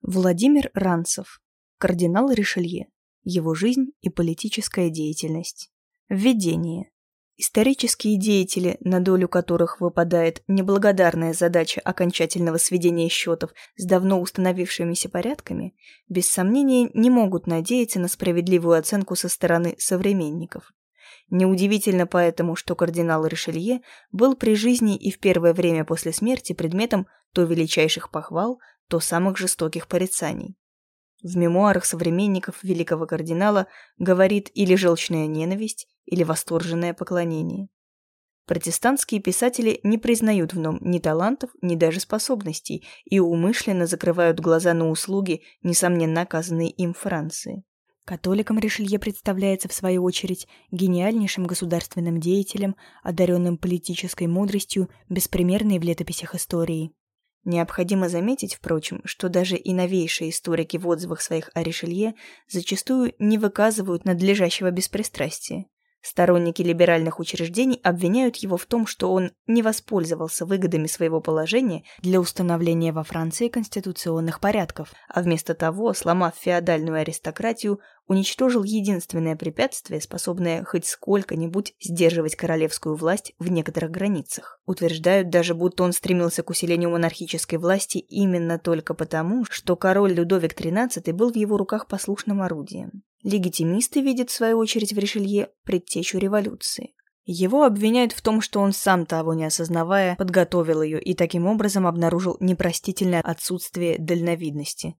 Владимир Ранцев. Кардинал Ришелье. Его жизнь и политическая деятельность. Введение. Исторические деятели, на долю которых выпадает неблагодарная задача окончательного сведения счетов с давно установившимися порядками, без сомнения не могут надеяться на справедливую оценку со стороны современников. Неудивительно поэтому, что кардинал Ришелье был при жизни и в первое время после смерти предметом то величайших похвал, то самых жестоких порицаний. В мемуарах современников великого кардинала говорит или желчная ненависть, или восторженное поклонение. Протестантские писатели не признают в нем ни талантов, ни даже способностей и умышленно закрывают глаза на услуги, несомненно оказанные им Франции. Католикам Ришелье представляется, в свою очередь, гениальнейшим государственным деятелем, одаренным политической мудростью, беспримерной в летописях истории. Необходимо заметить, впрочем, что даже и новейшие историки в отзывах своих о Ришелье зачастую не выказывают надлежащего беспристрастия. Сторонники либеральных учреждений обвиняют его в том, что он не воспользовался выгодами своего положения для установления во Франции конституционных порядков, а вместо того, сломав феодальную аристократию, уничтожил единственное препятствие, способное хоть сколько-нибудь сдерживать королевскую власть в некоторых границах. Утверждают даже, будто он стремился к усилению монархической власти именно только потому, что король Людовик XIII был в его руках послушным орудием. Легитимисты видят, в свою очередь, в Ришелье предтечу революции. Его обвиняют в том, что он сам, того не осознавая, подготовил ее и таким образом обнаружил непростительное отсутствие дальновидности.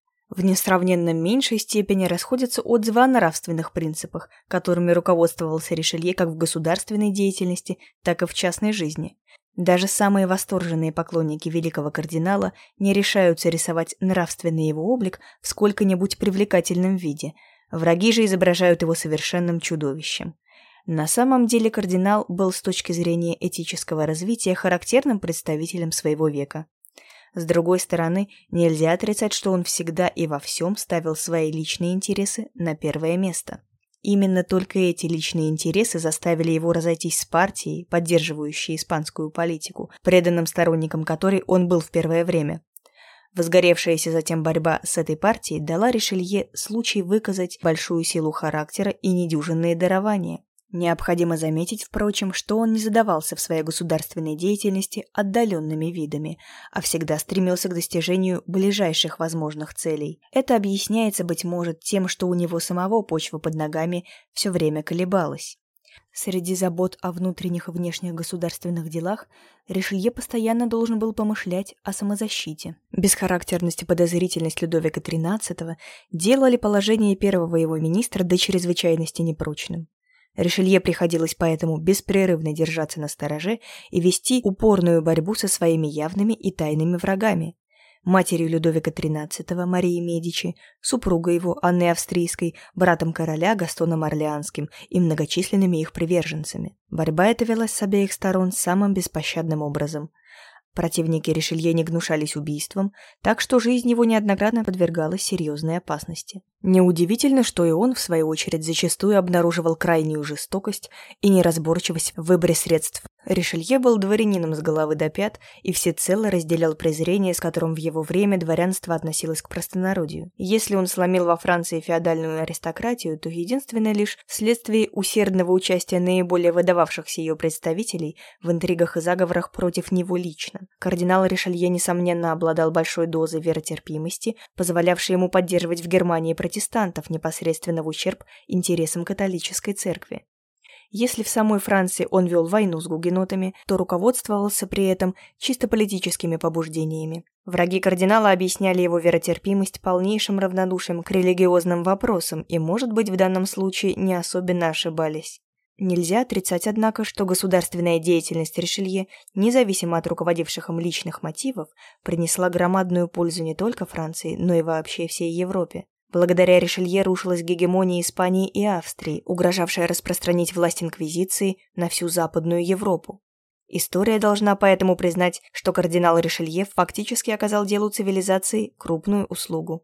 В несравненно меньшей степени расходятся отзывы о нравственных принципах, которыми руководствовался Ришелье как в государственной деятельности, так и в частной жизни. Даже самые восторженные поклонники великого кардинала не решаются рисовать нравственный его облик в сколько-нибудь привлекательном виде. Враги же изображают его совершенным чудовищем. На самом деле кардинал был с точки зрения этического развития характерным представителем своего века. С другой стороны, нельзя отрицать, что он всегда и во всем ставил свои личные интересы на первое место. Именно только эти личные интересы заставили его разойтись с партией, поддерживающей испанскую политику, преданным сторонником которой он был в первое время. Возгоревшаяся затем борьба с этой партией дала Ришелье случай выказать большую силу характера и недюжинные дарования. Необходимо заметить, впрочем, что он не задавался в своей государственной деятельности отдаленными видами, а всегда стремился к достижению ближайших возможных целей. Это объясняется, быть может, тем, что у него самого почва под ногами все время колебалась. Среди забот о внутренних и внешних государственных делах Ришелье постоянно должен был помышлять о самозащите. Бесхарактерность и подозрительность Людовика XIII делали положение первого его министра до чрезвычайности непрочным. Ришелье приходилось поэтому беспрерывно держаться настороже и вести упорную борьбу со своими явными и тайными врагами. Матерью Людовика XIII Марией Медичи, супругой его Анной Австрийской, братом короля Гастоном Орлеанским и многочисленными их приверженцами. Борьба эта велась с обеих сторон самым беспощадным образом. Противники Ришелье не гнушались убийством, так что жизнь его неоднократно подвергалась серьезной опасности. Неудивительно, что и он, в свою очередь, зачастую обнаруживал крайнюю жестокость и неразборчивость в выборе средств. Ришелье был дворянином с головы до пят и всецело разделял презрение, с которым в его время дворянство относилось к простонародью. Если он сломил во Франции феодальную аристократию, то единственное лишь вследствие усердного участия наиболее выдававшихся ее представителей в интригах и заговорах против него лично. Кардинал Ришелье, несомненно, обладал большой дозой веротерпимости, позволявшей ему поддерживать в Германии протестантов непосредственно в ущерб интересам католической церкви. Если в самой Франции он вел войну с гугенотами, то руководствовался при этом чисто политическими побуждениями. Враги кардинала объясняли его веротерпимость полнейшим равнодушием к религиозным вопросам и, может быть, в данном случае не особенно ошибались. Нельзя отрицать, однако, что государственная деятельность Ришелье, независимо от руководивших им личных мотивов, принесла громадную пользу не только Франции, но и вообще всей Европе. Благодаря Ришелье рушилась гегемония Испании и Австрии, угрожавшая распространить власть инквизиции на всю Западную Европу. История должна поэтому признать, что кардинал Ришелье фактически оказал делу цивилизации крупную услугу.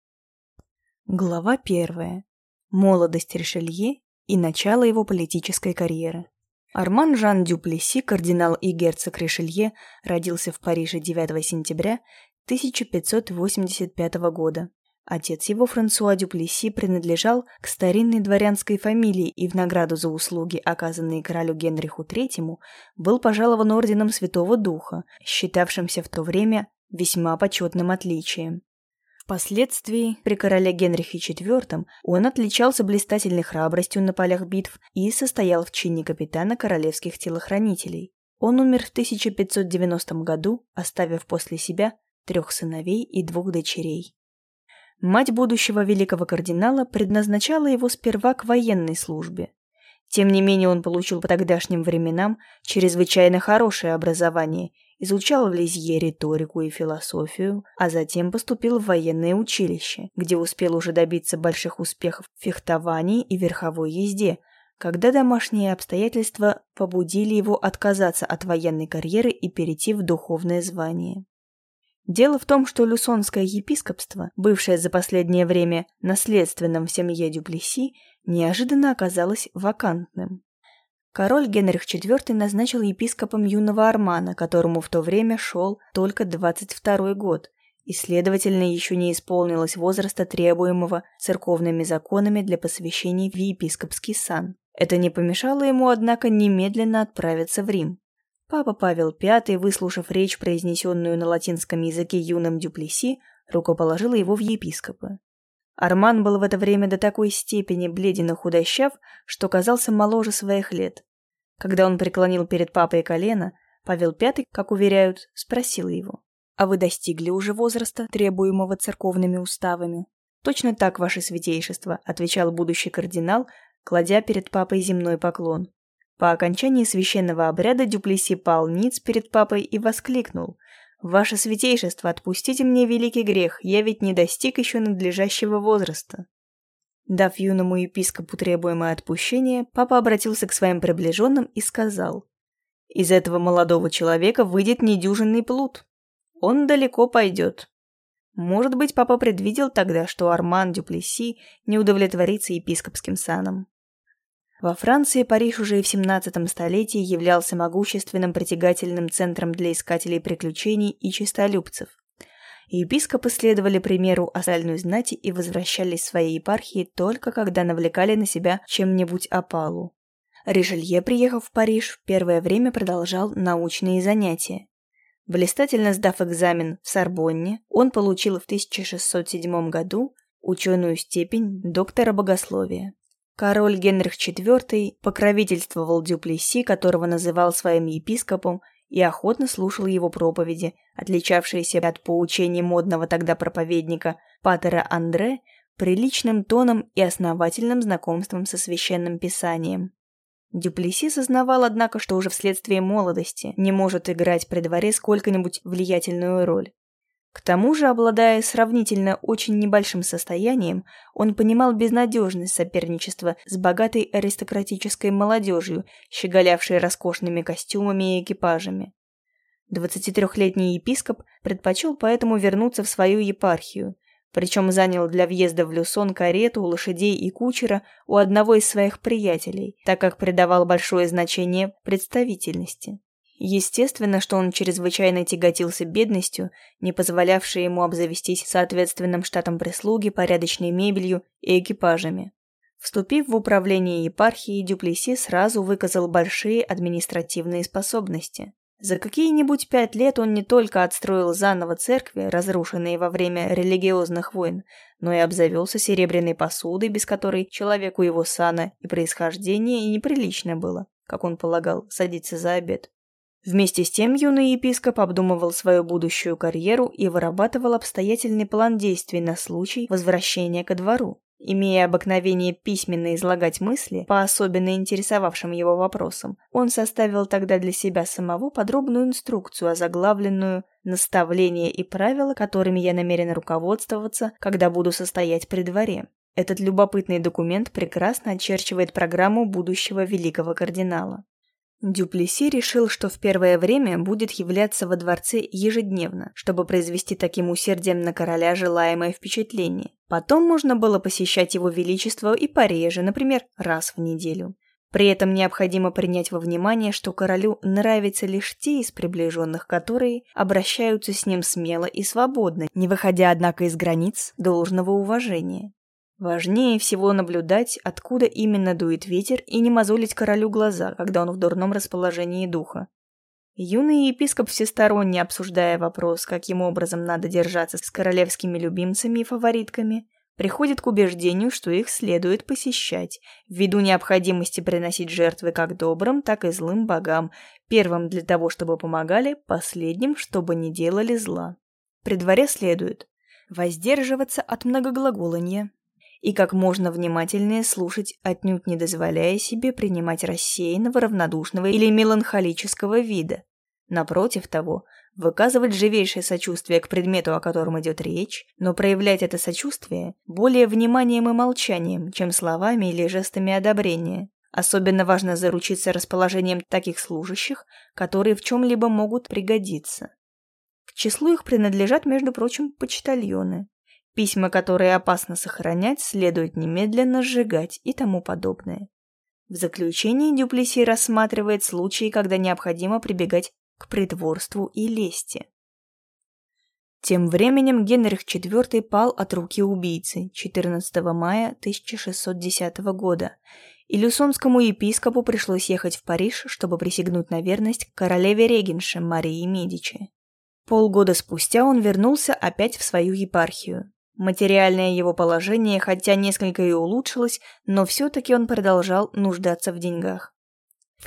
Глава 1. Молодость Ришелье и начало его политической карьеры. Арман Жан Дю Плесси, кардинал и герцог Ришелье, родился в Париже 9 сентября 1585 года. Отец его, Франсуа Дюплесси, принадлежал к старинной дворянской фамилии и в награду за услуги, оказанные королю Генриху III, был пожалован орденом Святого Духа, считавшимся в то время весьма почетным отличием. Впоследствии, при короле Генрихе IV, он отличался блистательной храбростью на полях битв и состоял в чине капитана королевских телохранителей. Он умер в 1590 году, оставив после себя 3 сыновей и 2 дочерей. Мать будущего великого кардинала предназначала его сперва к военной службе. Тем не менее он получил по тогдашним временам чрезвычайно хорошее образование, изучал в Лизье риторику и философию, а затем поступил в военное училище, где успел уже добиться больших успехов в фехтовании и верховой езде, когда домашние обстоятельства побудили его отказаться от военной карьеры и перейти в духовное звание. Дело в том, что люсонское епископство, бывшее за последнее время наследственным в семье Дюплесси, неожиданно оказалось вакантным. Король Генрих IV назначил епископом юного Армана, которому в то время шел только 22 год, и, следовательно, еще не исполнилось возраста, требуемого церковными законами для посвящения в епископский сан. Это не помешало ему, однако, немедленно отправиться в Рим. Папа Павел V, выслушав речь, произнесенную на латинском языке юным Дюплесси, рукоположил его в епископы. Арман был в это время до такой степени бледен и худощав, что казался моложе своих лет. Когда он преклонил перед папой колено, Павел V, как уверяют, спросил его: «А вы достигли уже возраста, требуемого церковными уставами?» «Точно так, ваше святейшество», — отвечал будущий кардинал, кладя перед папой земной поклон. По окончании священного обряда Дюплесси пал ниц перед папой и воскликнул: «Ваше святейшество, отпустите мне великий грех, я ведь не достиг еще надлежащего возраста». Дав юному епископу требуемое отпущение, папа обратился к своим приближенным и сказал: «Из этого молодого человека выйдет недюжинный плут. Он далеко пойдет». Может быть, папа предвидел тогда, что Арман Дюплесси не удовлетворится епископским саном. Во Франции Париж уже и в 17 столетии являлся могущественным притягательным центром для искателей приключений и честолюбцев. Епископы следовали примеру остальной знати и возвращались в свои епархии только когда навлекали на себя чем-нибудь опалу. Ришелье, приехав в Париж, первое время продолжал научные занятия. Блистательно сдав экзамен в Сорбонне, он получил в 1607 году ученую степень доктора богословия. Король Генрих IV покровительствовал Дюплесси, которого называл своим епископом, и охотно слушал его проповеди, отличавшиеся от поучений модного тогда проповедника патера Андре приличным тоном и основательным знакомством со священным писанием. Дюплесси сознавал, однако, что уже вследствие молодости не может играть при дворе сколько-нибудь влиятельную роль. К тому же, обладая сравнительно очень небольшим состоянием, он понимал безнадежность соперничества с богатой аристократической молодежью, щеголявшей роскошными костюмами и экипажами. 23-летний епископ предпочел поэтому вернуться в свою епархию, причем занял для въезда в Люсон карету, лошадей и кучера у одного из своих приятелей, так как придавал большое значение представительности. Естественно, что он чрезвычайно тяготился бедностью, не позволявшей ему обзавестись соответственным штатом прислуги, порядочной мебелью и экипажами. Вступив в управление епархией, Дюплесси сразу выказал большие административные способности. За какие-нибудь 5 лет он не только отстроил заново церкви, разрушенные во время религиозных войн, но и обзавелся серебряной посудой, без которой человеку его сана и происхождения и неприлично было, как он полагал, садиться за обед. Вместе с тем юный епископ обдумывал свою будущую карьеру и вырабатывал обстоятельный план действий на случай возвращения ко двору. Имея обыкновение письменно излагать мысли по особенно интересовавшим его вопросам, он составил тогда для себя самого подробную инструкцию, озаглавленную «Наставления и правила, которыми я намерен руководствоваться, когда буду состоять при дворе». Этот любопытный документ прекрасно очерчивает программу будущего великого кардинала. Дюплесси решил, что в первое время будет являться во дворце ежедневно, чтобы произвести таким усердием на короля желаемое впечатление. Потом можно было посещать его величество и пореже, например, раз в неделю. При этом необходимо принять во внимание, что королю нравятся лишь те из приближенных, которые обращаются с ним смело и свободно, не выходя, однако, из границ должного уважения. Важнее всего наблюдать, откуда именно дует ветер, и не мозолить королю глаза, когда он в дурном расположении духа. Юный епископ, всесторонне обсуждая вопрос, каким образом надо держаться с королевскими любимцами и фаворитками, приходит к убеждению, что их следует посещать, ввиду необходимости приносить жертвы как добрым, так и злым богам, первым для того, чтобы помогали, последним, чтобы не делали зла. При дворе следует воздерживаться от многоглаголанья и как можно внимательнее слушать, отнюдь не дозволяя себе принимать рассеянного, равнодушного или меланхолического вида. Напротив того, выказывать живейшее сочувствие к предмету, о котором идет речь, но проявлять это сочувствие более вниманием и молчанием, чем словами или жестами одобрения. Особенно важно заручиться расположением таких служащих, которые в чем-либо могут пригодиться. К числу их принадлежат, между прочим, почтальоны. Письма, которые опасно сохранять, следует немедленно сжигать и тому подобное. В заключении Дюплесси рассматривает случаи, когда необходимо прибегать к притворству и лести. Тем временем Генрих IV пал от руки убийцы 14 мая 1610 года, и люсонскому епископу пришлось ехать в Париж, чтобы присягнуть на верность королеве-регенше Марии Медичи. Полгода спустя он вернулся опять в свою епархию. Материальное его положение, хотя несколько и улучшилось, но все-таки он продолжал нуждаться в деньгах. В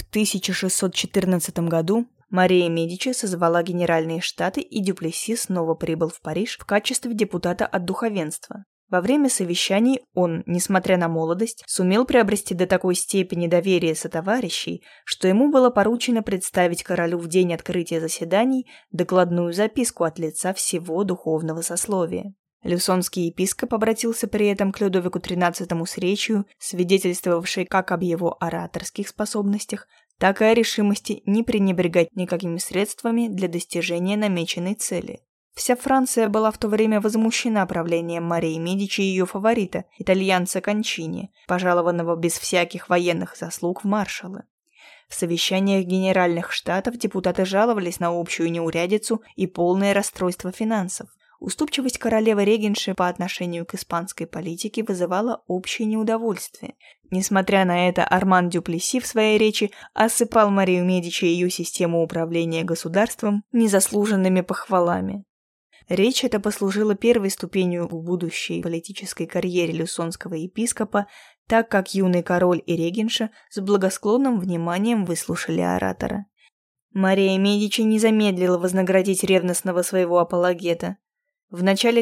1614 году Мария Медичи созвала Генеральные Штаты, и Дюплесси снова прибыл в Париж в качестве депутата от духовенства. Во время совещаний он, несмотря на молодость, сумел приобрести до такой степени доверие сотоварищей, что ему было поручено представить королю в день открытия заседаний докладную записку от лица всего духовного сословия. Люсонский епископ обратился при этом к Людовику XIII с речью, свидетельствовавшей как об его ораторских способностях, так и о решимости не пренебрегать никакими средствами для достижения намеченной цели. Вся Франция была в то время возмущена правлением Марии Медичи и ее фаворита, итальянца Кончини, пожалованного без всяких военных заслуг в маршалы. В совещаниях Генеральных Штатов депутаты жаловались на общую неурядицу и полное расстройство финансов. Уступчивость королевы-регенши по отношению к испанской политике вызывала общее неудовольствие. Несмотря на это, Арман Дюплесси в своей речи осыпал Марию Медичи и ее систему управления государством незаслуженными похвалами. Речь эта послужила первой ступенью в будущей политической карьере люсонского епископа, так как юный король и регенша с благосклонным вниманием выслушали оратора. Мария Медичи не замедлила вознаградить ревностного своего апологета. В начале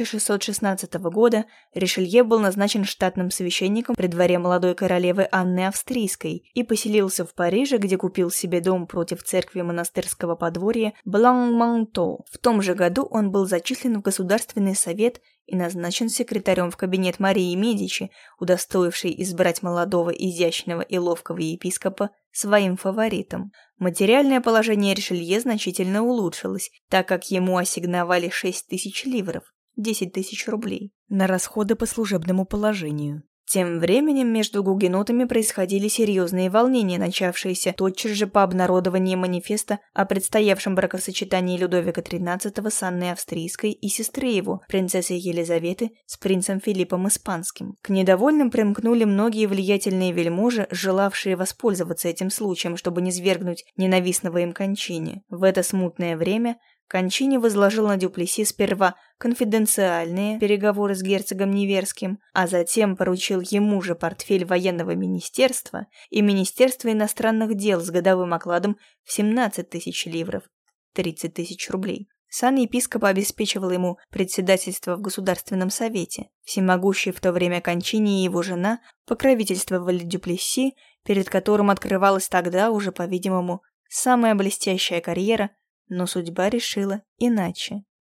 1616 года Ришелье был назначен штатным священником при дворе молодой королевы Анны Австрийской и поселился в Париже, где купил себе дом против церкви монастырского подворья Блан-Манто. В том же году он был зачислен в Государственный совет и назначен секретарем в кабинет Марии Медичи, удостоившей избрать молодого, изящного и ловкого епископа своим фаворитом. Материальное положение Ришелье значительно улучшилось, так как ему ассигновали 6 тысяч ливров, 10 тысяч рублей, на расходы по служебному положению. Тем временем между гугенотами происходили серьезные волнения, начавшиеся тотчас же по обнародовании манифеста о предстоявшем бракосочетании Людовика XIII с Анной Австрийской и сестры его, принцессы Елизаветы, с принцем Филиппом Испанским. К недовольным примкнули многие влиятельные вельможи, желавшие воспользоваться этим случаем, чтобы низвергнуть ненавистного им Кончини. В это смутное время Кончини возложил на Дюплесси сперва конфиденциальные переговоры с герцогом Неверским, а затем поручил ему же портфель военного министерства и Министерства иностранных дел с годовым окладом в 17 тысяч ливров, 30 тысяч рублей. Сан епископа обеспечивал ему председательство в Государственном совете. Всемогущие в то время Кончини и его жена покровительствовали Дюплесси, перед которым открывалась тогда уже, по-видимому, самая блестящая карьера, но судьба решила иначе.